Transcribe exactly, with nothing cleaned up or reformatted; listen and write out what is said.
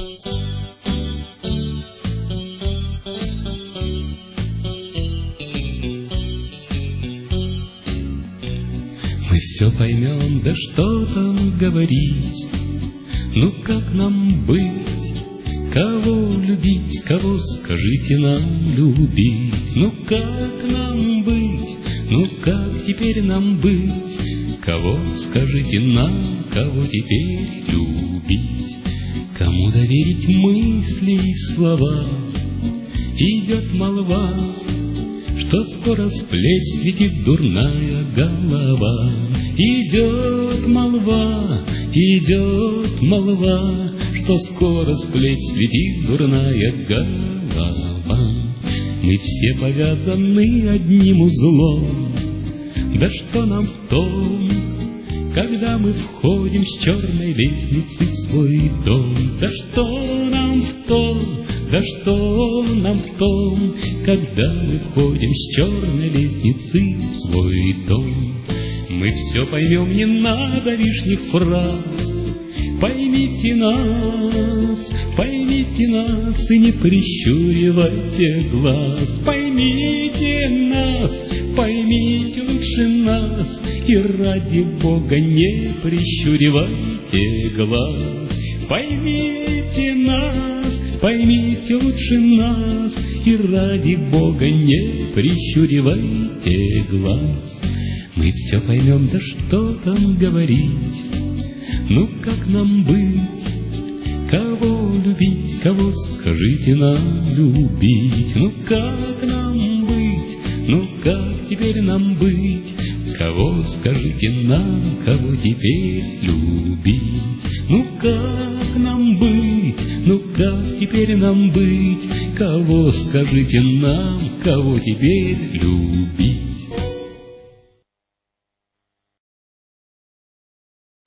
Мы все поймем, да что там говорить, ну как нам быть, кого любить, кого скажите нам любить, ну как нам быть, ну как теперь нам быть, кого скажите нам, кого теперь любить, кому доверить мысли и слова, идет молва, что скоро с плеч светит дурная голова. Идет молва, идет молва, что скоро с плеч светит дурная голова. Мы все повязаны одним узлом, да что нам в том, когда мы входим с черной лестницы в свой дом? Да что нам в том, да что нам в том, когда мы входим с черной лестницы в свой дом? Мы все поймем, не надо лишних фраз. Поймите нас, поймите нас и не прищуривайте глаз. Поймите нас, поймите лучше нас и ради Бога не прищуривайте глаз. Поймите нас, поймите лучше нас и ради Бога не прищуривайте глаз. Мы все поймем, да что там говорить, ну как нам быть, кого любить, кого скажите нам любить, ну как нам быть, ну как теперь нам быть, кого скажите нам, кого теперь любить, ну как нам быть, ну как теперь нам быть, кого скажите нам, кого теперь любить.